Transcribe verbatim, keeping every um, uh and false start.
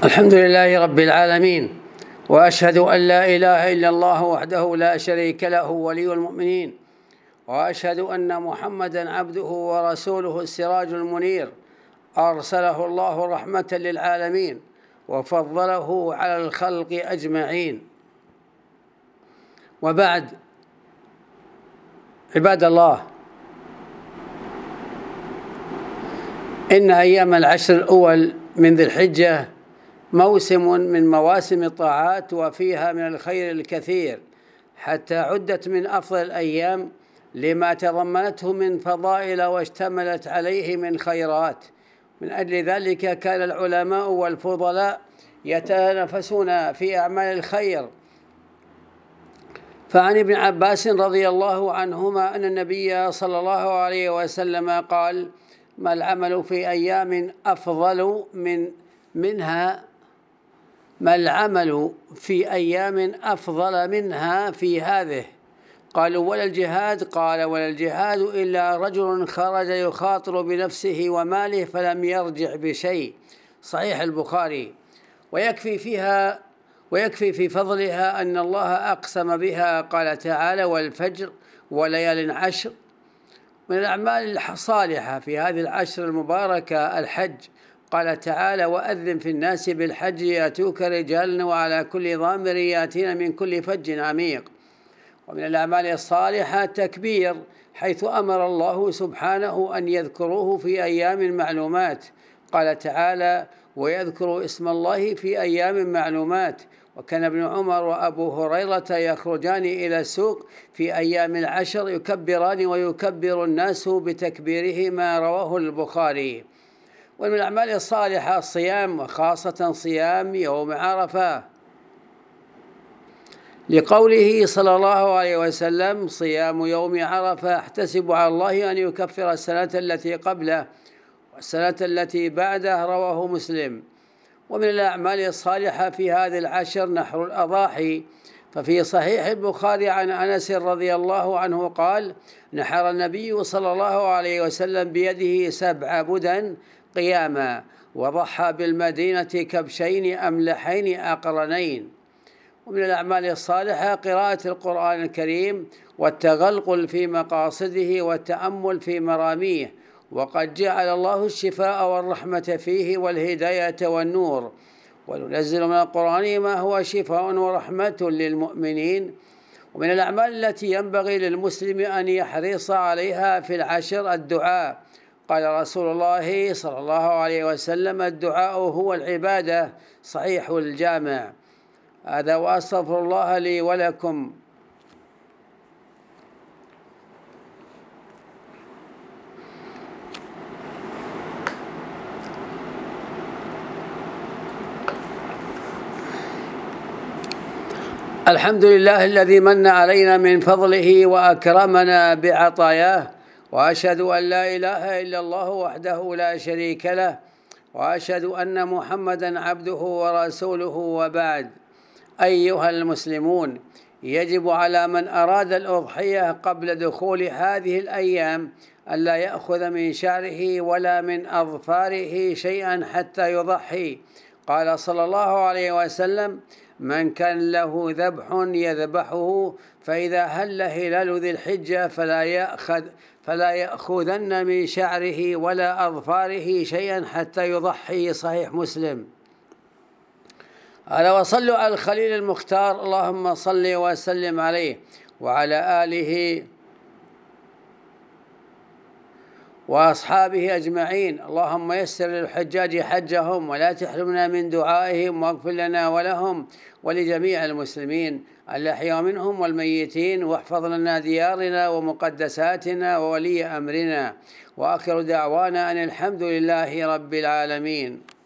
الحمد لله رب العالمين، وأشهد أن لا إله إلا الله وحده لا شريك له ولي المؤمنين، وأشهد أن محمدًا عبده ورسوله السراج المنير، أرسله الله رحمة للعالمين وفضله على الخلق أجمعين. وبعد، عباد الله، إن أيام العشر الأول من ذي الحجة موسم من مواسم الطاعات، وفيها من الخير الكثير، حتى عدت من أفضل الأيام لما تضمنته من فضائل واشتملت عليه من خيرات. من أجل ذلك كان العلماء والفضلاء يتنافسون في أعمال الخير. فعن ابن عباس رضي الله عنهما أن النبي صلى الله عليه وسلم قال: ما العمل في أيام أفضل من منها ما العمل في أيام أفضل منها في هذه؟ قالوا: ولا الجهاد؟ قال: ولا الجهاد إلا رجل خرج يخاطر بنفسه وماله فلم يرجع بشيء. صحيح البخاري. ويكفي فيها ويكفي في فضلها أن الله أقسم بها، قال تعالى: والفجر وليال عشر. من الأعمال الصالحة في هذه العشر المباركة الحج، قال تعالى: وأذن في الناس بالحج يأتوك رجالا وعلى كل ضامر يأتين من كل فج عميق. ومن الأعمال الصالحة التكبير، حيث أمر الله سبحانه أن يذكروه في أيام معلومات، قال تعالى: ويذكروا اسم الله في أيام معلومات. وكان ابن عمر وأبو هريرة يخرجان إلى السوق في أيام العشر يكبران ويكبر الناس بتكبيرهما، رواه البخاري. ومن الأعمال الصالحة الصيام، وخاصة صيام يوم عرفة، لقوله صلى الله عليه وسلم: صيام يوم عرفة أحتسب على الله أن يكفر السنة التي قبله والسنة التي بعده، رواه مسلم. ومن الأعمال الصالحة في هذه العشر نحر الأضاحي، ففي صحيح البخاري عن أنس رضي الله عنه قال: نحر النبي صلى الله عليه وسلم بيده سبع بدن قياما، وضحى بالمدينة كبشين أملحين أقرنين. ومن الأعمال الصالحة قراءة القرآن الكريم والتغلغل في مقاصده والتأمل في مراميه، وقد جعل الله الشفاء والرحمة فيه والهداية والنور. وننزل من القرآن ما هو شفاء ورحمة للمؤمنين. ومن الأعمال التي ينبغي للمسلم أن يحرص عليها في العشر الدعاء، قال رسول الله صلى الله عليه وسلم: الدعاء هو العبادة. صحيح الجامع. هذا، وأستغفر الله لي ولكم. الحمد لله الذي من علينا من فضله وأكرمنا بعطاياه، وأشهد أن لا إله إلا الله وحده لا شريك له، وأشهد أن محمدًا عبده ورسوله. وبعد، أيها المسلمون، يجب على من أراد الأضحية قبل دخول هذه الأيام ألا يأخذ من شعره ولا من أظفاره شيئا حتى يضحي. قال صلى الله عليه وسلم: من كان له ذبح يذبحه، فإذا هل هلال ذي الحجة فلا يأخذ فلا يأخذن من شعره ولا أظفاره شيئا حتى يضحي. صحيح مسلم. ألا وصلوا على الخليل المختار، اللهم صل وسلم عليه وعلى آله وأصحابه أجمعين. اللهم يسر للحجاج حجهم ولا تحرمنا من دعائهم، واغفر لنا ولهم ولجميع المسلمين الأحياء منهم والميتين، واحفظ لنا ديارنا ومقدساتنا وولي أمرنا. وآخر دعوانا أن الحمد لله رب العالمين.